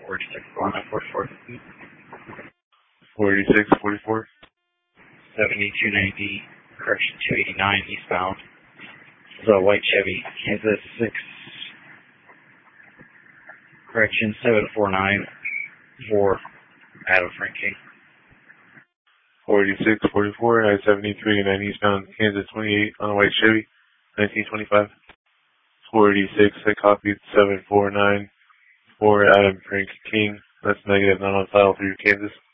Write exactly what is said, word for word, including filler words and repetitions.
forty-six forty-four. forty-six forty-four. seventy-two ninety, correction two eighty-nine eastbound. This is a white Chevy, Kansas six, correction seven four nine four, Adam Frankie. forty-six forty-four, I seventy-three ninety eastbound, Kansas twenty-eight on a white Chevy, nineteen twenty-five. forty-six, I copied seven four nine four, Adam Frank King. That's negative, not on file through Kansas.